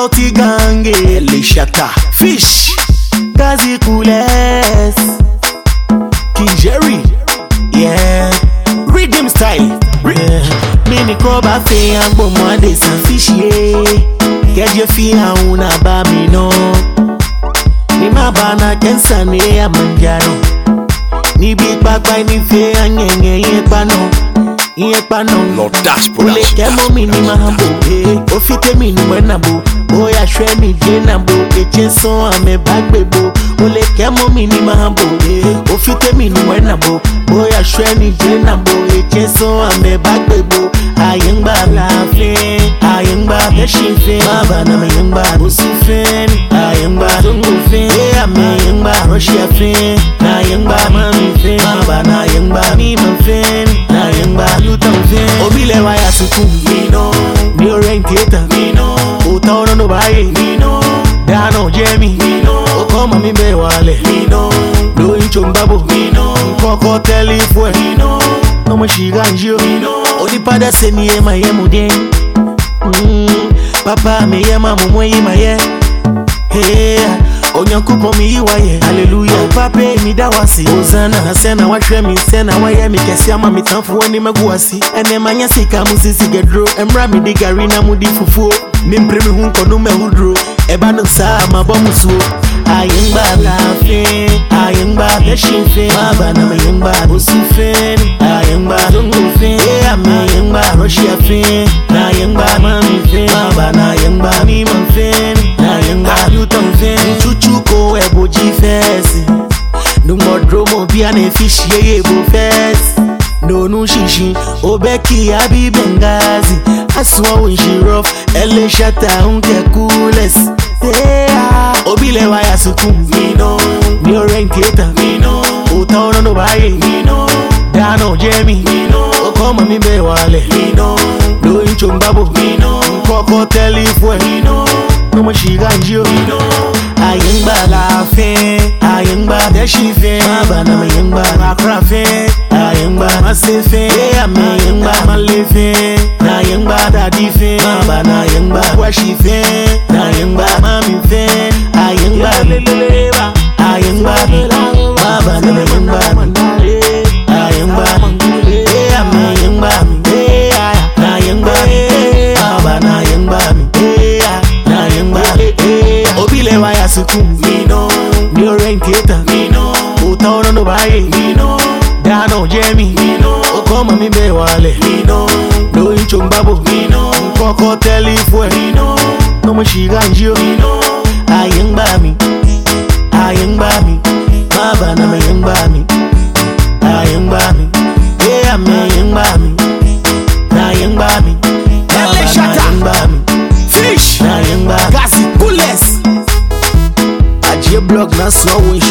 Naughty gange, le shata, fish, Gazi Kules, King Jerry, yeah, rhythm style, Mini Kroba fe ambo mwande san fish ye, Keje fi hauna ba mi no, Ni mabana kensa ne ya manjaro, Ni big bag ni fe anyenye ye pano, Lord Dash Ule Production. kemo mini mahambo, ofite mini wenabo, Oya shweni jenabo, Echeson ame bagbebo. Ole kemo mini mahambo, ofite mini wenabo, Oya shweni jenabo, Echeson ame bagbebo. Ayengba lafe, ayengba peshife, Mabana mayengba usufen, ayengba tungufen, ame yengba Russia fen, ayengba mami fen, Mabana ayengba mimafen, ayengba lutan fen. Obile waya sukum, ni orientator, Ota ono no baye, Dano Jamie, Okoma mi be wale, Do inchongabo, Koko telefwe, Nomo shiganjo, Odipada se ni ema ye muden, Papa me yema mumwe yema ye, Hey, Onyankupo mi iwaye, Hallelujah, Papa mi dawasi, Ozana, Hasena washwe mi sena waye mi kesi ama mi tanfu wani maguwasi, Ene manya sika musisi gedro, Emra mi digari na mudi fufuo, Mimpre mi hunko nume hudro, Eba nusa mabomu suo, Ayengba lafe, ayengba peshife, Mabana mayengba usufen, ayengba tungufen, ayengba Russia fen, ayengba mami fen, Mabana ayengba mimafen, ayengba lutan fen, chuchuko eboji fesi, Numodromo biane fish ye ebo fesi, Nonu shishi, Obeki abi Bengazi, Aswa unshi rough, Ele shata unke kules, Obile waya sukum, Ni orientator, Ota ono no baye, Dano Jamie, Okoma mi be wale, Do inchongabo, Koko telefwe, Nomo shiganjo, Ayengba lafe, ayengba deshife, Mabana mayengba akrafe, ayengba masife, ayengba malefe, ayengba dadife, Mabana ayengba washife, ayengba mamife, ayengba leleleba, ayengba Mabana ayengba ayengba ayengba ayengba Mabana ayengba ayengba Obile waya sukum, Ni orientator, Ota ono no baye, Dano Jamie, Okoma mi be wale, Do inchongabo, Koko telefwe, Nomo shiganjo, ayengba mi, Mabana mayengba mi, ayengba mi, ayengba mi, ayengba mi, Ele shata, ayengba mi, fish, ayengba Gazi Kules. Ajie blog na so